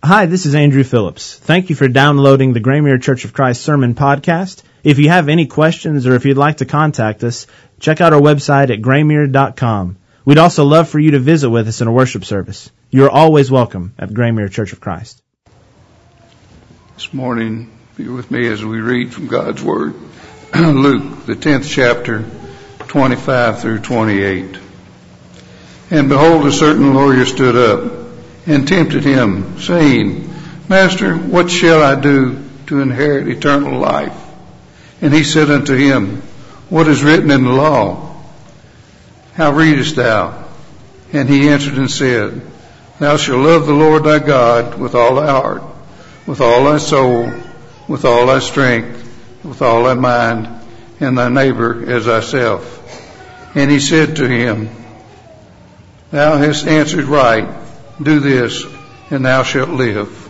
Hi, this is Andrew Phillips. Thank you for downloading the Graymere Church of Christ Sermon Podcast. If you have any questions or if you'd like to contact us, check out our website at graymere.com. We'd also love for you to visit with us in a worship service. You are always welcome at Graymere Church of Christ. This morning, be with me as we read from God's Word. Luke, the 10th chapter, 25 through 28. And behold, a certain lawyer stood up and tempted him, saying, Master, what shall I do to inherit eternal life? And he said unto him, What is written in the law? How readest thou? And he answered and said, Thou shalt love the Lord thy God with all thy heart, with all thy soul, with all thy strength, with all thy mind, and thy neighbor as thyself. And he said to him, Thou hast answered right. Do this, and thou shalt live.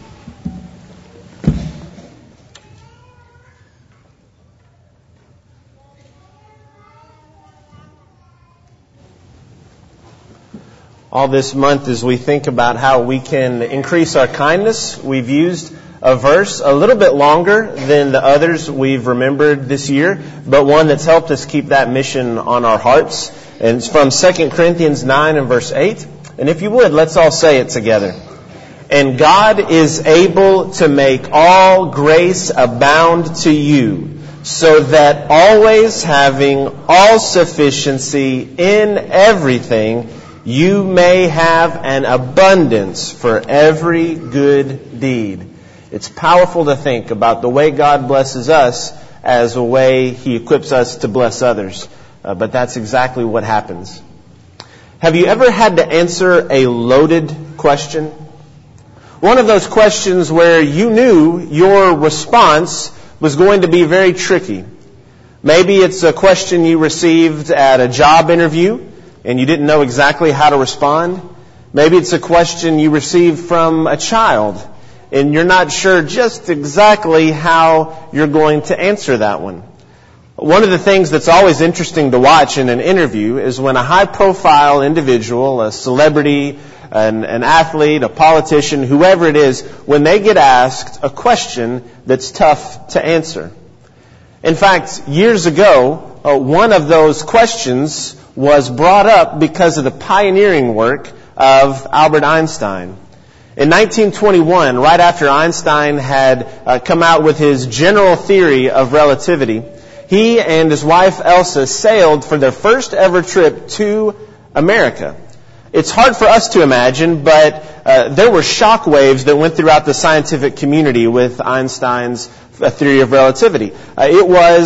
All this month, as we think about how we can increase our kindness, we've used a verse a little bit longer than the others we've remembered this year, but one that's helped us keep that mission on our hearts. And it's from 2 Corinthians 9 and verse 8. And if you would, let's all say it together. And God is able to make all grace abound to you, so that always having all sufficiency in everything, you may have an abundance for every good deed. It's powerful to think about the way God blesses us as a way He equips us to bless others. But that's exactly what happens. Have you ever had to answer a loaded question? One of those questions where you knew your response was going to be very tricky. Maybe it's a question you received at a job interview and you didn't know exactly how to respond. Maybe it's a question you received from a child and you're not sure just exactly how you're going to answer that one. One of the things that's always interesting to watch in an interview is when a high-profile individual, a celebrity, an athlete, a politician, whoever it is, when they get asked a question that's tough to answer. In fact, years ago, one of those questions was brought up because of the pioneering work of Albert Einstein. In 1921, right after Einstein had come out with his general theory of relativity, he and his wife Elsa sailed for their first ever trip to America. It's hard for us to imagine, but there were shock waves that went throughout the scientific community with Einstein's theory of relativity. It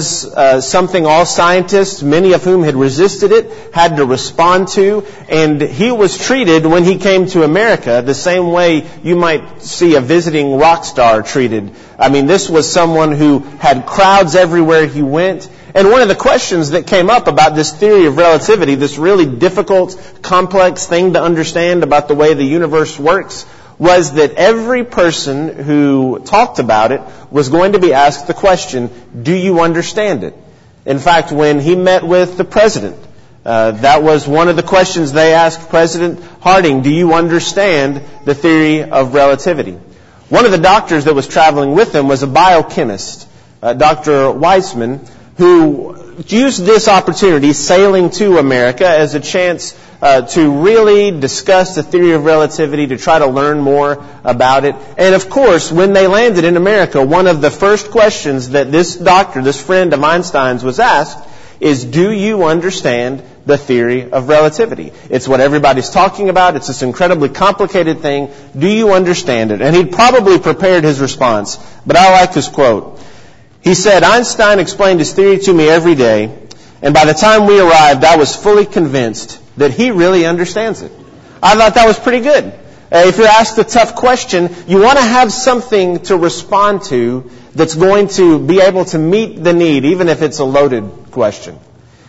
was something all scientists, many of whom had resisted it, had to respond to, and he was treated when he came to America the same way you might see a visiting rock star treated. I mean, this was someone who had crowds everywhere he went. And one of the questions that came up about this theory of relativity, this really difficult, complex thing to understand about the way the universe works, was that every person who talked about it was going to be asked the question, do you understand it? In fact, when he met with the president, that was one of the questions they asked President Harding, do you understand the theory of relativity? One of the doctors that was traveling with him was a biochemist, Dr. Weissman, who used this opportunity, sailing to America, as a chance to really discuss the theory of relativity, to try to learn more about it. And of course, when they landed in America, one of the first questions that this doctor, this friend of Einstein's, was asked is, do you understand the theory of relativity? It's what everybody's talking about. It's this incredibly complicated thing. Do you understand it? And he'd probably prepared his response, but I like his quote. He said, Einstein explained his theory to me every day, and by the time we arrived, I was fully convinced that he really understands it. I thought that was pretty good. If you're asked a tough question, you want to have something to respond to that's going to be able to meet the need, even if it's a loaded question.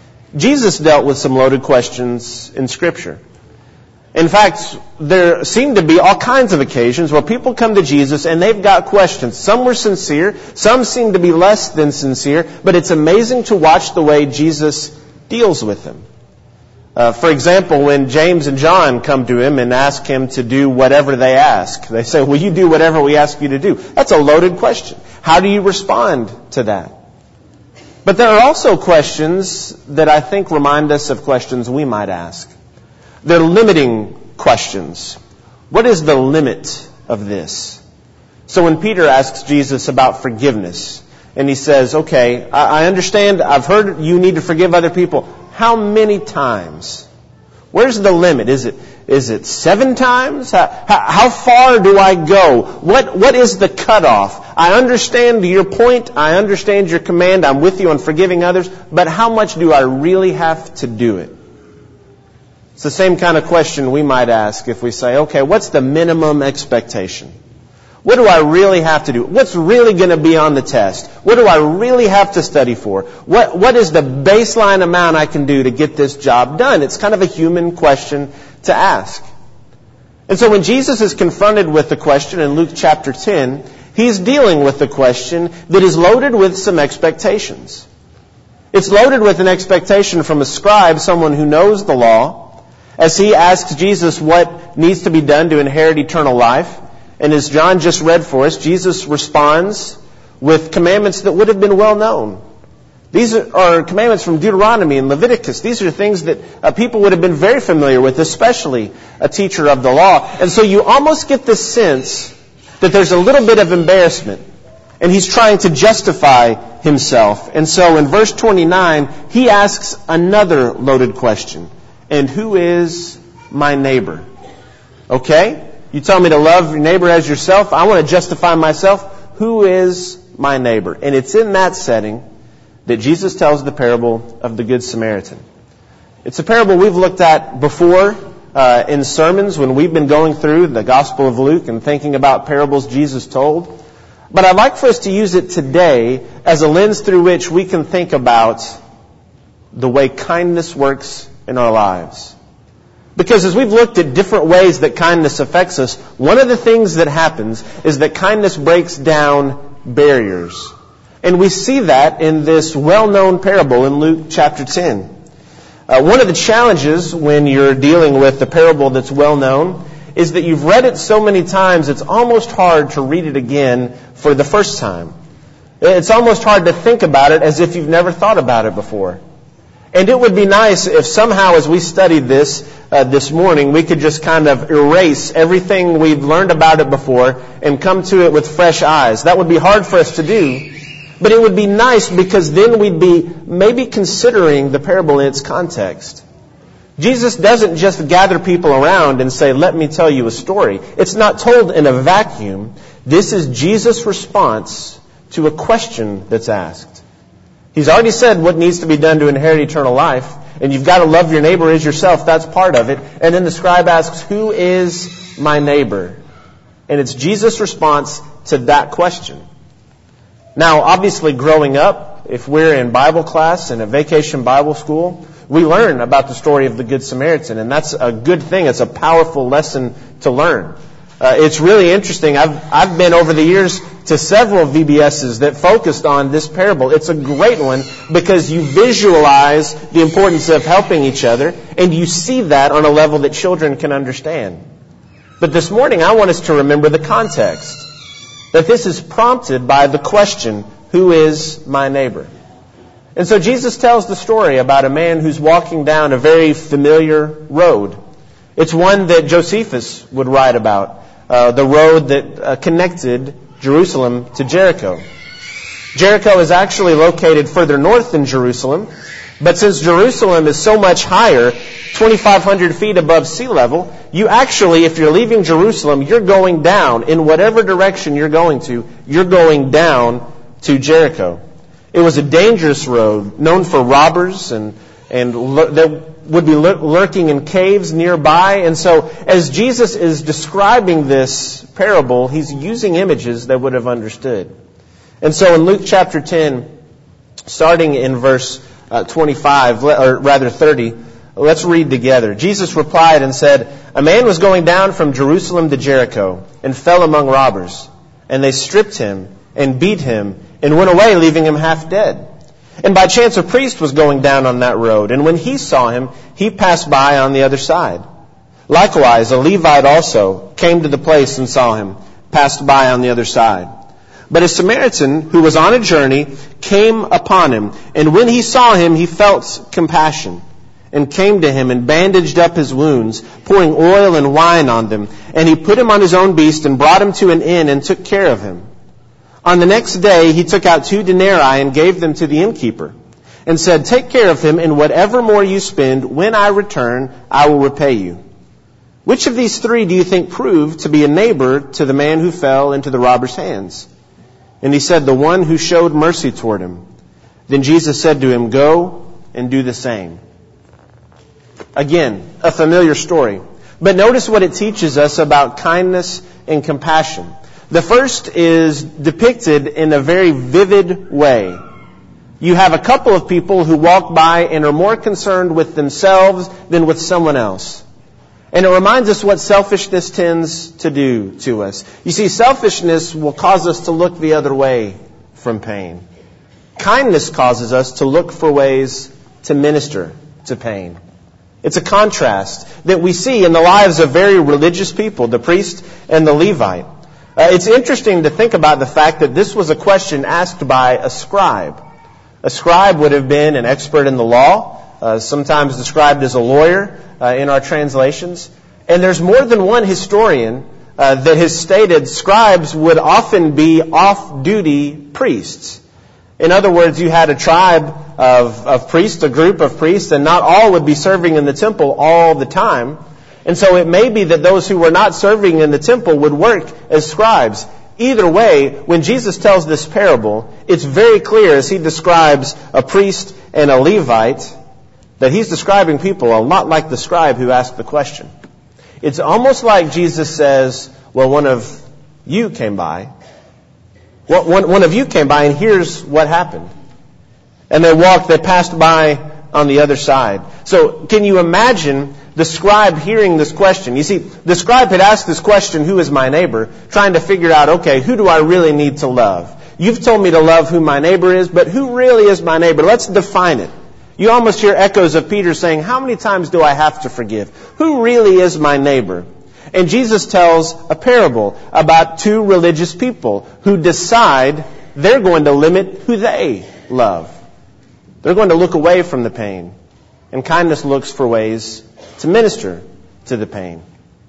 Jesus dealt with some loaded questions in Scripture. In fact, there seem to be all kinds of occasions where people come to Jesus and they've got questions. Some were sincere, some seem to be less than sincere, but it's amazing to watch the way Jesus deals with them. For example, when James and John come to him and ask him to do whatever they ask, they say, will you do whatever we ask you to do? That's a loaded question. How do you respond to that? But there are also questions that I think remind us of questions we might ask. They're limiting questions. What is the limit of this? So when Peter asks Jesus about forgiveness, and he says, okay, I understand, I've heard you need to forgive other people. How many times? Where's the limit? Is it 7 times? How far do I go? What is the cutoff? I understand your point. I understand your command. I'm with you on forgiving others. But how much do I really have to do it? It's the same kind of question we might ask if we say, okay, what's the minimum expectation? What do I really have to do? What's really going to be on the test? What do I really have to study for? What is the baseline amount I can do to get this job done? It's kind of a human question to ask. And so when Jesus is confronted with the question in Luke chapter 10, he's dealing with the question that is loaded with some expectations. It's loaded with an expectation from a scribe, someone who knows the law, as he asks Jesus what needs to be done to inherit eternal life. And as John just read for us, Jesus responds with commandments that would have been well known. These are commandments from Deuteronomy and Leviticus. These are things that people would have been very familiar with, especially a teacher of the law. And so you almost get this sense that there's a little bit of embarrassment. And he's trying to justify himself. And so in verse 29, he asks another loaded question. And who is my neighbor? Okay? You tell me to love your neighbor as yourself. I want to justify myself. Who is my neighbor? And it's in that setting that Jesus tells the parable of the Good Samaritan. It's a parable we've looked at before in sermons when we've been going through the Gospel of Luke and thinking about parables Jesus told. But I'd like for us to use it today as a lens through which we can think about the way kindness works in our lives. Because as we've looked at different ways that kindness affects us, one of the things that happens is that kindness breaks down barriers. And we see that in this well-known parable in Luke chapter 10. One of the challenges when you're dealing with the parable that's well-known is that you've read it so many times it's almost hard to read it again for the first time. It's almost hard to think about it as if you've never thought about it before. And it would be nice if somehow as we studied this morning, we could just kind of erase everything we've learned about it before and come to it with fresh eyes. That would be hard for us to do, but it would be nice because then we'd be maybe considering the parable in its context. Jesus doesn't just gather people around and say, let me tell you a story. It's not told in a vacuum. This is Jesus' response to a question that's asked. He's already said what needs to be done to inherit eternal life. And you've got to love your neighbor as yourself. That's part of it. And then the scribe asks, who is my neighbor? And it's Jesus' response to that question. Now, obviously, growing up, if we're in Bible class in a vacation Bible school, we learn about the story of the Good Samaritan. And that's a good thing. It's a powerful lesson to learn. It's really interesting. I've been over the years to several VBSs that focused on this parable. It's a great one because you visualize the importance of helping each other and you see that on a level that children can understand. But this morning I want us to remember the context. That this is prompted by the question, who is my neighbor? And so Jesus tells the story about a man who's walking down a very familiar road. It's one that Josephus would write about. The road that connected Jerusalem to Jericho. Jericho is actually located further north than Jerusalem, but since Jerusalem is so much higher, 2,500 feet above sea level, you actually, if you're leaving Jerusalem, you're going down. In whatever direction you're going to, you're going down to Jericho. It was a dangerous road, known for robbers and that would be lurking in caves nearby. And so as Jesus is describing this parable, he's using images that would have understood. And so in Luke chapter 10, starting in verse 25, or rather 30, let's read together. Jesus replied and said, a man was going down from Jerusalem to Jericho and fell among robbers. And they stripped him and beat him and went away, leaving him half dead. And by chance a priest was going down on that road, and when he saw him, he passed by on the other side. Likewise, a Levite also came to the place and saw him, passed by on the other side. But a Samaritan who was on a journey came upon him, and when he saw him, he felt compassion, and came to him and bandaged up his wounds, pouring oil and wine on them. And he put him on his own beast and brought him to an inn and took care of him. On the next day he took out 2 denarii and gave them to the innkeeper, and said, "Take care of him, and whatever more you spend, when I return, I will repay you." Which of these 3 do you think proved to be a neighbor to the man who fell into the robber's hands? And he said, "The one who showed mercy toward him." Then Jesus said to him, "Go and do the same." Again, a familiar story. But notice what it teaches us about kindness and compassion. The first is depicted in a very vivid way. You have a couple of people who walk by and are more concerned with themselves than with someone else. And it reminds us what selfishness tends to do to us. You see, selfishness will cause us to look the other way from pain. Kindness causes us to look for ways to minister to pain. It's a contrast that we see in the lives of very religious people, the priest and the Levite. It's interesting to think about the fact that this was a question asked by a scribe. A scribe would have been an expert in the law, sometimes described as a lawyer in our translations. And there's more than one historian that has stated scribes would often be off-duty priests. In other words, you had a tribe of priests, a group of priests, and not all would be serving in the temple all the time. And so it may be that those who were not serving in the temple would work as scribes. Either way, when Jesus tells this parable, it's very clear as he describes a priest and a Levite that he's describing people a lot like the scribe who asked the question. It's almost like Jesus says, well, one of you came by. Well, one of you came by, and here's what happened. And they passed by on the other side. So can you imagine the scribe hearing this question? You see, the scribe had asked this question, who is my neighbor? Trying to figure out, okay, who do I really need to love? You've told me to love who my neighbor is, but who really is my neighbor? Let's define it. You almost hear echoes of Peter saying, how many times do I have to forgive? Who really is my neighbor? And Jesus tells a parable about 2 religious people who decide they're going to limit who they love. They're going to look away from the pain. And kindness looks for ways to minister to the pain.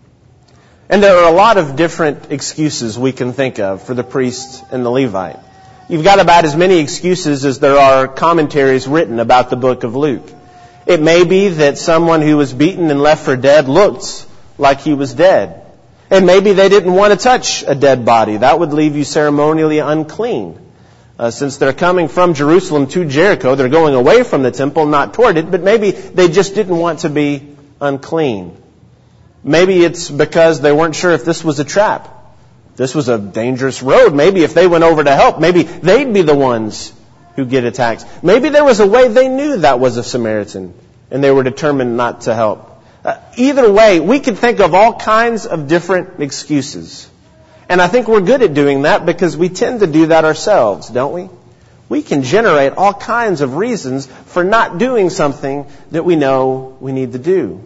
And there are a lot of different excuses we can think of for the priest and the Levite. You've got about as many excuses as there are commentaries written about the book of Luke. It may be that someone who was beaten and left for dead looked like he was dead. And maybe they didn't want to touch a dead body. That would leave you ceremonially unclean. Since they're coming from Jerusalem to Jericho, they're going away from the temple, not toward it, but maybe they just didn't want to be unclean. Maybe it's because they weren't sure if this was a trap. This was a dangerous road. Maybe if they went over to help, maybe they'd be the ones who get attacked. Maybe there was a way they knew that was a Samaritan, and they were determined not to help. Either way, we could think of all kinds of different excuses. And I think we're good at doing that because we tend to do that ourselves, don't we? We can generate all kinds of reasons for not doing something that we know we need to do.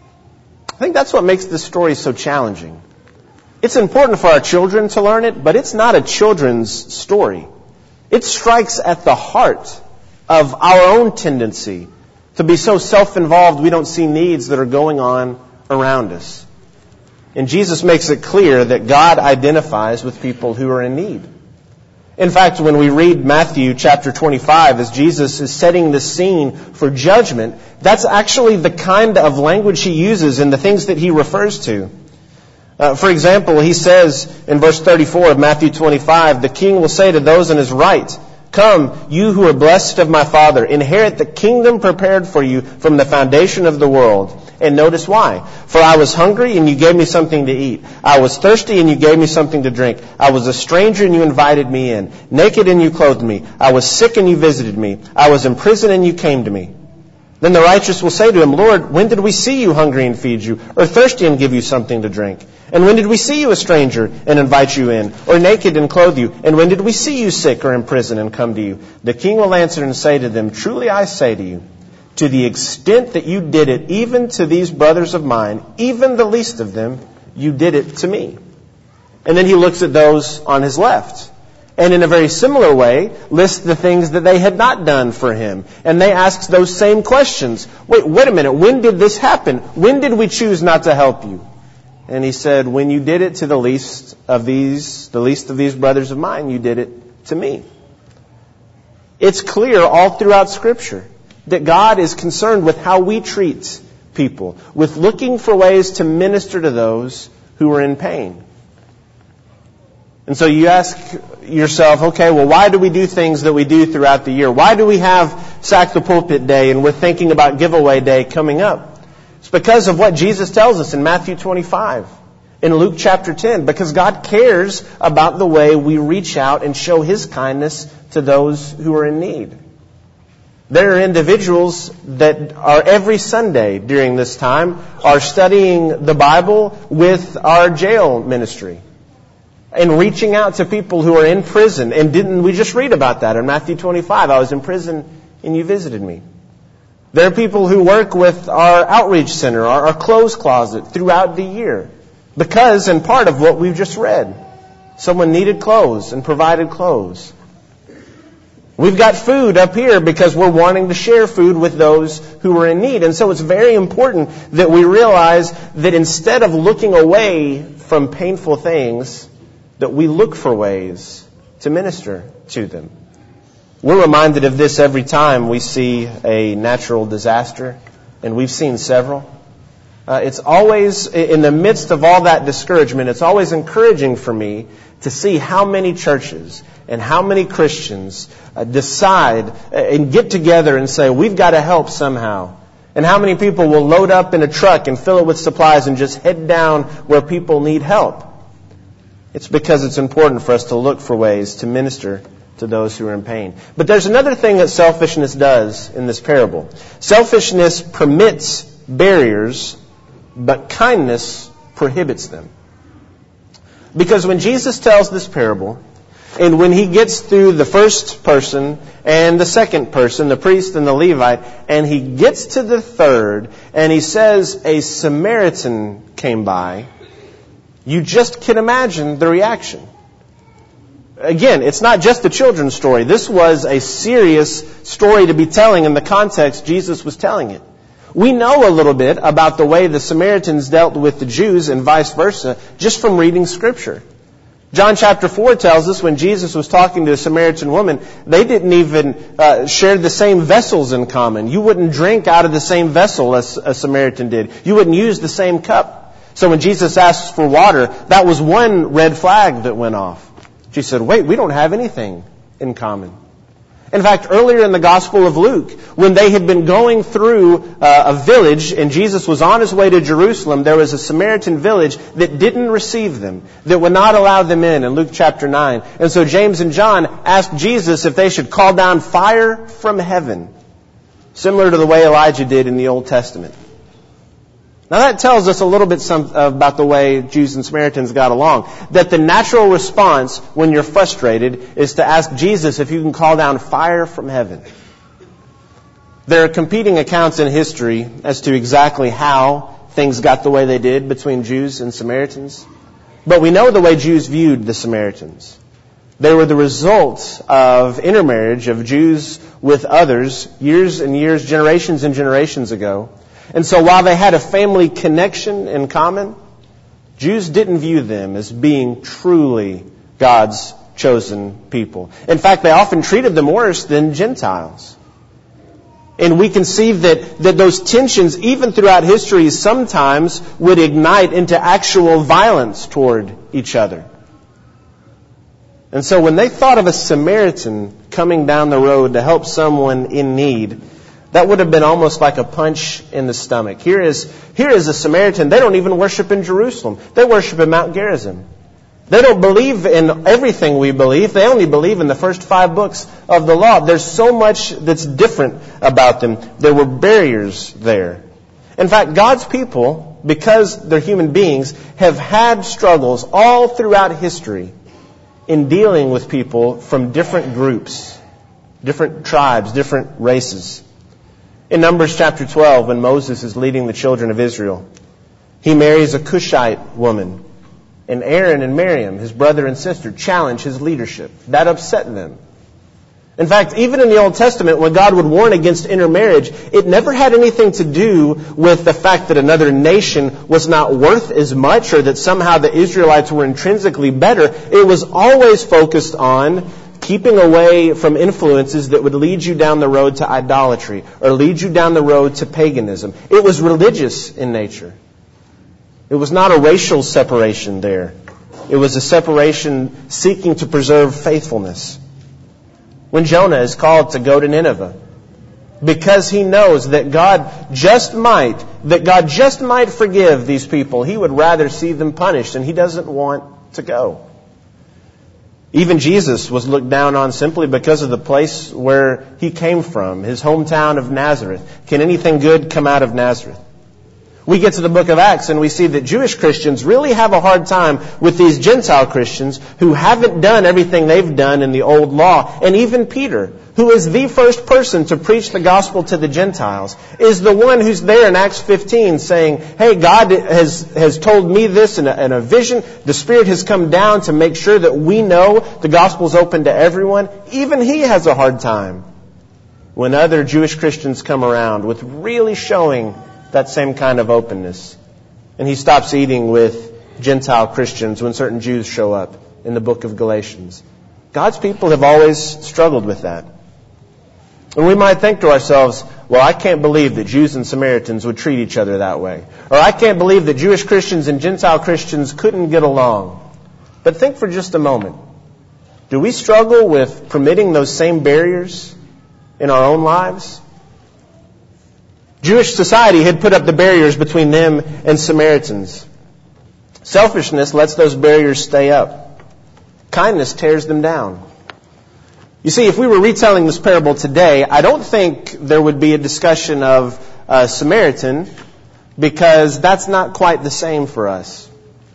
I think that's what makes this story so challenging. It's important for our children to learn it, but it's not a children's story. It strikes at the heart of our own tendency to be so self-involved we don't see needs that are going on around us. And Jesus makes it clear that God identifies with people who are in need. In fact, when we read Matthew chapter 25, as Jesus is setting the scene for judgment, that's actually the kind of language he uses in the things that he refers to. For example, he says in verse 34 of Matthew 25, the king will say to those on his right, "Come, you who are blessed of my Father, inherit the kingdom prepared for you from the foundation of the world." And notice why. "For I was hungry, and you gave me something to eat. I was thirsty, and you gave me something to drink. I was a stranger, and you invited me in. Naked, and you clothed me. I was sick, and you visited me. I was in prison, and you came to me." Then the righteous will say to him, "Lord, when did we see you hungry and feed you, or thirsty and give you something to drink? And when did we see you a stranger and invite you in, or naked and clothe you? And when did we see you sick or in prison and come to you?" The king will answer and say to them, "Truly I say to you, To the extent that you did it, even to these brothers of mine, even the least of them, you did it to me. And then he looks at those on his left. And in a very similar way, lists the things that they had not done for him. And they ask those same questions. Wait a minute. When did this happen? When did we choose not to help you? And he said, when you did it to the least of these brothers of mine, you did it to me. It's clear all throughout Scripture that God is concerned with how we treat people, with looking for ways to minister to those who are in pain. And so you ask yourself, okay, well, why do we do things that we do throughout the year? Why do we have Sack the Pulpit Day and we're thinking about Giveaway Day coming up? It's because of what Jesus tells us in Matthew 25, in Luke chapter 10, because God cares about the way we reach out and show His kindness to those who are in need. There are individuals that are every Sunday during this time are studying the Bible with our jail ministry and reaching out to people who are in prison. And didn't we just read about that in Matthew 25? I was in prison and you visited me. There are people who work with our outreach center, our clothes closet throughout the year because and part of what we've just read. Someone needed clothes and provided clothes. We've got food up here because we're wanting to share food with those who are in need. And so it's very important that we realize that instead of looking away from painful things, that we look for ways to minister to them. We're reminded of this every time we see a natural disaster, and we've seen several. It's always, in the midst of all that discouragement, it's always encouraging for me to see how many churches and how many Christians decide and get together and say, we've got to help somehow. And how many people will load up in a truck and fill it with supplies and just head down where people need help. It's because it's important for us to look for ways to minister to those who are in pain. But there's another thing that selfishness does in this parable. Selfishness permits barriers, but kindness prohibits them. Because when Jesus tells this parable, and when he gets through the first person and the second person, the priest and the Levite, and he gets to the third, and he says a Samaritan came by, you just can imagine the reaction. Again, it's not just a children's story. This was a serious story to be telling in the context Jesus was telling it. We know a little bit about the way the Samaritans dealt with the Jews and vice versa just from reading Scripture. John chapter 4 tells us when Jesus was talking to a Samaritan woman, they didn't even share the same vessels in common. You wouldn't drink out of the same vessel as a Samaritan did. You wouldn't use the same cup. So when Jesus asks for water, that was one red flag that went off. She said, wait, we don't have anything in common. In fact, earlier in the Gospel of Luke, when they had been going through a village and Jesus was on his way to Jerusalem, there was a Samaritan village that didn't receive them, that would not allow them in Luke chapter 9. And so James and John asked Jesus if they should call down fire from heaven, similar to the way Elijah did in the Old Testament. Now that tells us a little bit about the way Jews and Samaritans got along. That the natural response when you're frustrated is to ask Jesus if you can call down fire from heaven. There are competing accounts in history as to exactly how things got the way they did between Jews and Samaritans. But we know the way Jews viewed the Samaritans. They were the result of intermarriage of Jews with others years and years, generations and generations ago. And so while they had a family connection in common, Jews didn't view them as being truly God's chosen people. In fact, they often treated them worse than Gentiles. And we can see that those tensions, even throughout history, sometimes would ignite into actual violence toward each other. And so when they thought of a Samaritan coming down the road to help someone in need, that would have been almost like a punch in the stomach. Here is a Samaritan. They don't even worship in Jerusalem. They worship in Mount Gerizim. They don't believe in everything we believe. They only believe in the first 5 books of the law. There's so much that's different about them. There were barriers there. In fact, God's people, because they're human beings, have had struggles all throughout history in dealing with people from different groups, different tribes, different races. In Numbers chapter 12, when Moses is leading the children of Israel, he marries a Cushite woman. And Aaron and Miriam, his brother and sister, challenge his leadership. That upset them. In fact, even in the Old Testament, when God would warn against intermarriage, it never had anything to do with the fact that another nation was not worth as much or that somehow the Israelites were intrinsically better. It was always focused on keeping away from influences that would lead you down the road to idolatry or lead you down the road to paganism. It was religious in nature. It was not a racial separation there. It was a separation seeking to preserve faithfulness. When Jonah is called to go to Nineveh, because he knows that God just might forgive these people, he would rather see them punished, and he doesn't want to go. Even Jesus was looked down on simply because of the place where he came from, his hometown of Nazareth. Can anything good come out of Nazareth? We get to the book of Acts and we see that Jewish Christians really have a hard time with these Gentile Christians who haven't done everything they've done in the old law. And even Peter, who is the first person to preach the gospel to the Gentiles, is the one who's there in Acts 15 saying, hey, God has told me this in a vision. The Spirit has come down to make sure that we know the gospel's open to everyone. Even he has a hard time when other Jewish Christians come around with really showing that same kind of openness. And he stops eating with Gentile Christians when certain Jews show up in the book of Galatians. God's people have always struggled with that. And we might think to ourselves, well, I can't believe that Jews and Samaritans would treat each other that way. Or I can't believe that Jewish Christians and Gentile Christians couldn't get along. But think for just a moment. Do we struggle with permitting those same barriers in our own lives? Jewish society had put up the barriers between them and Samaritans. Selfishness lets those barriers stay up. Kindness tears them down. You see, if we were retelling this parable today, I don't think there would be a discussion of Samaritan, because that's not quite the same for us.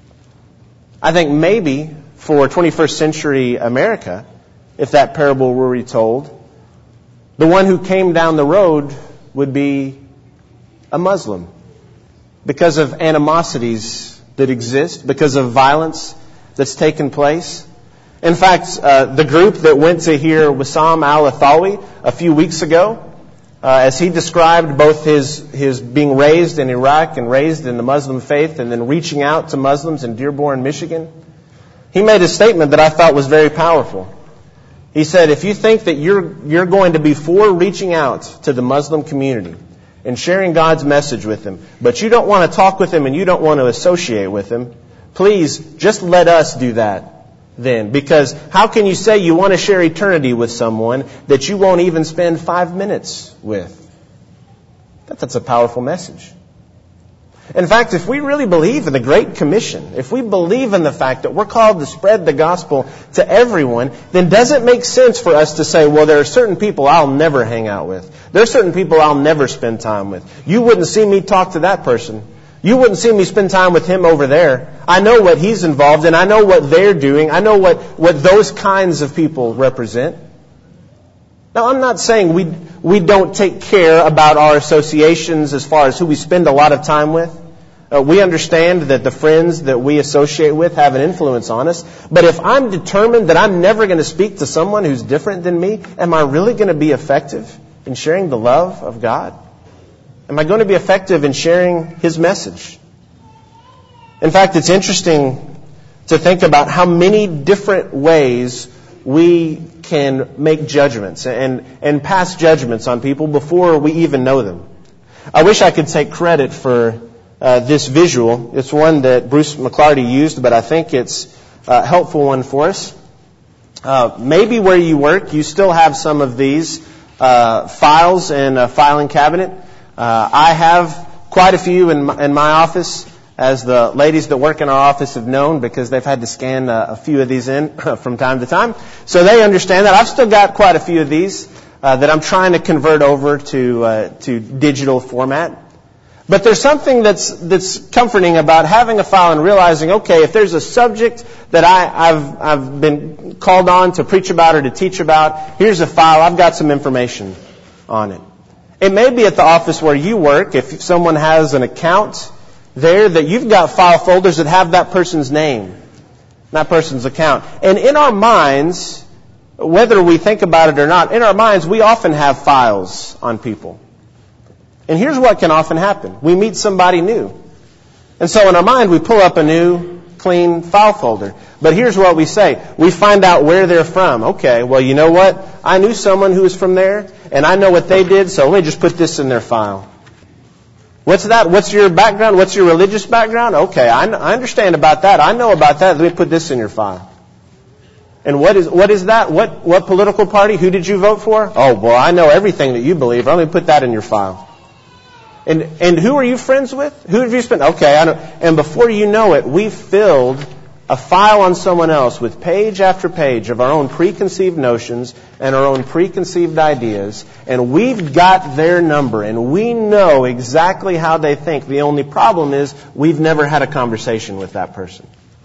I think maybe for 21st century America, if that parable were retold, the one who came down the road would be a Muslim, because of animosities that exist, because of violence that's taken place. In fact, the group that went to hear Wissam al-Athawi a few weeks ago, as he described both his being raised in Iraq and raised in the Muslim faith and then reaching out to Muslims in Dearborn, Michigan, he made a statement that I thought was very powerful. He said, if you think that you're going to be for reaching out to the Muslim community and sharing God's message with them, but you don't want to talk with them and you don't want to associate with them, please just let us do that then. Because how can you say you want to share eternity with someone that you won't even spend 5 minutes with? That's a powerful message. In fact, if we really believe in the Great Commission, if we believe in the fact that we're called to spread the gospel to everyone, then does it make sense for us to say, well, there are certain people I'll never hang out with. There are certain people I'll never spend time with. You wouldn't see me talk to that person. You wouldn't see me spend time with him over there. I know what he's involved in. I know what they're doing. I know what those kinds of people represent. Now, I'm not saying we don't take care about our associations as far as who we spend a lot of time with. We understand that the friends that we associate with have an influence on us. But if I'm determined that I'm never going to speak to someone who's different than me, am I really going to be effective in sharing the love of God? Am I going to be effective in sharing His message? In fact, it's interesting to think about how many different ways we can make judgments and pass judgments on people before we even know them. I wish I could take credit for this visual. It's one that Bruce McClarty used, but I think it's a helpful one for us. Maybe where you work, you still have some of these files in a filing cabinet. I have quite a few in my office, as the ladies that work in our office have known, because they've had to scan a few of these in from time to time. So they understand that. I've still got quite a few of these that I'm trying to convert over to digital format. But there's something that's comforting about having a file and realizing, okay, if there's a subject that I've been called on to preach about or to teach about, here's a file. I've got some information on it. It may be at the office where you work, if someone has an account there, that you've got file folders that have that person's name, that person's account. And in our minds, whether we think about it or not, in our minds we often have files on people. And here's what can often happen. We meet somebody new. And so in our mind we pull up a new, clean file folder. But here's what we say. We find out where they're from. Okay, well, you know what? I knew someone who was from there, and I know what they did, so let me just put this in their file. What's that? What's your background? What's your religious background? Okay, I understand about that. I know about that. Let me put this in your file. And what is that? What political party? Who did you vote for? Oh, boy, I know everything that you believe. Let me put that in your file. And who are you friends with? Who have you spent? Okay, I know. And before you know it, we've filled a file on someone else with page after page of our own preconceived notions and our own preconceived ideas, and we've got their number, and we know exactly how they think. The only problem is we've never had a conversation with that person.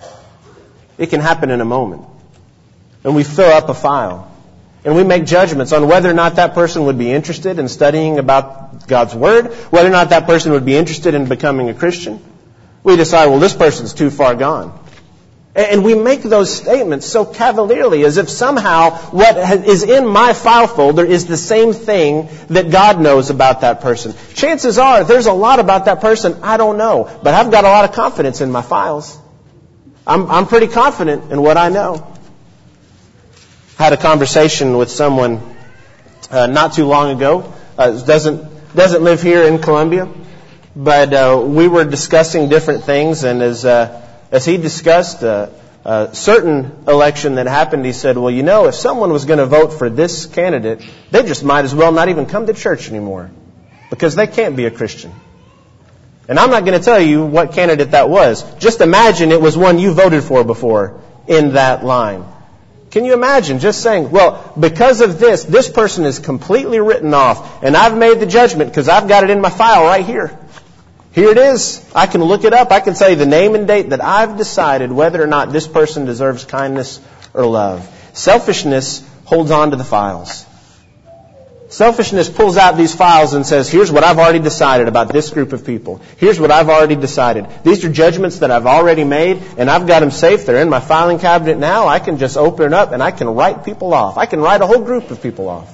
It can happen in a moment. And we fill up a file. And we make judgments on whether or not that person would be interested in studying about God's Word, whether or not that person would be interested in becoming a Christian. We decide, well, this person's too far gone. And we make those statements so cavalierly, as if somehow what is in my file folder is the same thing that God knows about that person. Chances are there's a lot about that person I don't know, but I've got a lot of confidence in my files. I'm pretty confident in what I know. I had a conversation with someone not too long ago. Doesn't live here in Columbia, but we were discussing different things, and as he discussed a certain election that happened, he said, well, you know, if someone was going to vote for this candidate, they just might as well not even come to church anymore because they can't be a Christian. And I'm not going to tell you what candidate that was. Just imagine it was one you voted for before in that line. Can you imagine just saying, well, because of this person is completely written off, and I've made the judgment because I've got it in my file right here. Here it is. I can look it up. I can tell you the name and date that I've decided whether or not this person deserves kindness or love. Selfishness holds on to the files. Selfishness pulls out these files and says, here's what I've already decided about this group of people. Here's what I've already decided. These are judgments that I've already made, and I've got them safe. They're in my filing cabinet now. I can just open it up, and I can write people off. I can write a whole group of people off.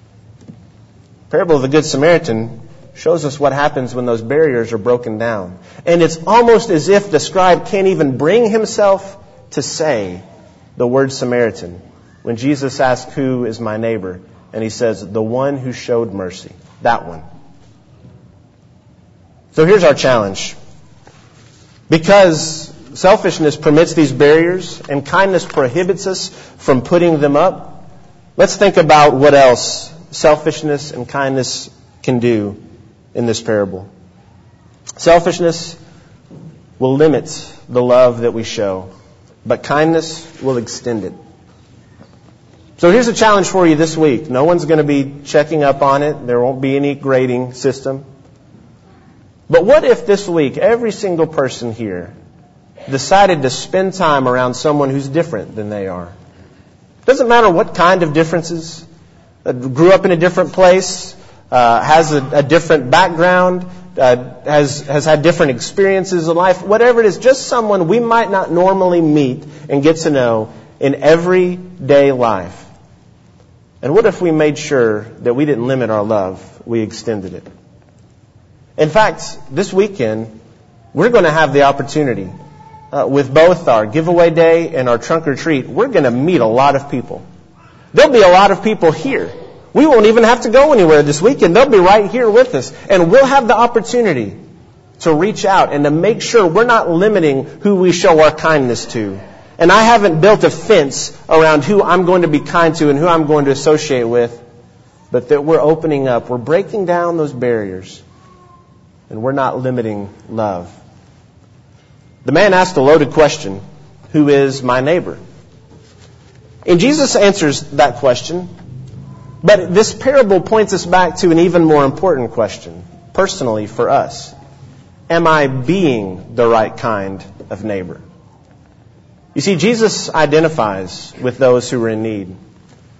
The parable of the Good Samaritan shows us what happens when those barriers are broken down. And it's almost as if the scribe can't even bring himself to say the word Samaritan when Jesus asks, who is my neighbor? And he says, the one who showed mercy. That one. So here's our challenge. Because selfishness permits these barriers and kindness prohibits us from putting them up, let's think about what else selfishness and kindness can do in this parable. Selfishness will limit the love that we show, but kindness will extend it. So here's a challenge for you this week. No one's going to be checking up on it. There won't be any grading system. But what if this week every single person here decided to spend time around someone who's different than they are? Doesn't matter what kind of differences. Grew up in a different place, has a different background, has had different experiences in life. Whatever it is, just someone we might not normally meet and get to know in everyday life. And what if we made sure that we didn't limit our love, we extended it? In fact, this weekend, we're going to have the opportunity, with both our giveaway day and our trunk or treat, we're going to meet a lot of people. There'll be a lot of people here. We won't even have to go anywhere this weekend. They'll be right here with us. And we'll have the opportunity to reach out and to make sure we're not limiting who we show our kindness to. And I haven't built a fence around who I'm going to be kind to and who I'm going to associate with, but that we're opening up. We're breaking down those barriers, and we're not limiting love. The man asked a loaded question, who is my neighbor? And Jesus answers that question, but this parable points us back to an even more important question, personally for us. Am I being the right kind of neighbor? You see, Jesus identifies with those who are in need.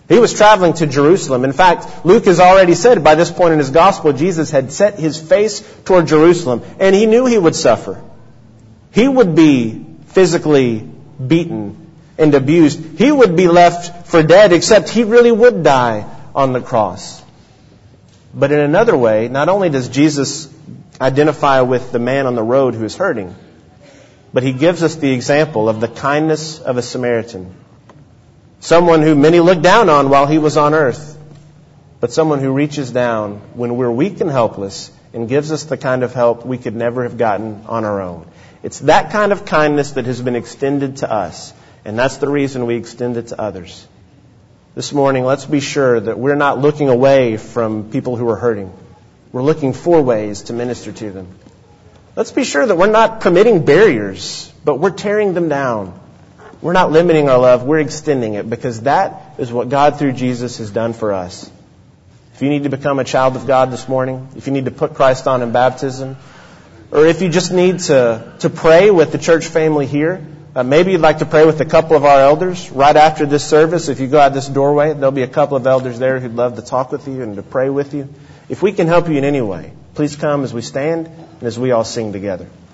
He was traveling to Jerusalem. In fact, Luke has already said by this point in his gospel, Jesus had set his face toward Jerusalem, and he knew he would suffer. He would be physically beaten and abused. He would be left for dead, except he really would die on the cross. But in another way, not only does Jesus identify with the man on the road who is hurting, but he gives us the example of the kindness of a Samaritan. Someone who many looked down on while he was on earth, but someone who reaches down when we're weak and helpless and gives us the kind of help we could never have gotten on our own. It's that kind of kindness that has been extended to us, and that's the reason we extend it to others. This morning, let's be sure that we're not looking away from people who are hurting. We're looking for ways to minister to them. Let's be sure that we're not permitting barriers, but we're tearing them down. We're not limiting our love, we're extending it, because that is what God through Jesus has done for us. If you need to become a child of God this morning, if you need to put Christ on in baptism, or if you just need to pray with the church family here, maybe you'd like to pray with a couple of our elders right after this service. If you go out this doorway, there'll be a couple of elders there who'd love to talk with you and to pray with you. If we can help you in any way, please come as we stand and as we all sing together.